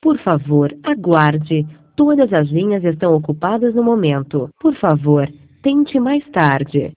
Por favor, aguarde. Todas as linhas estão ocupadas no momento. Por favor, tente mais tarde.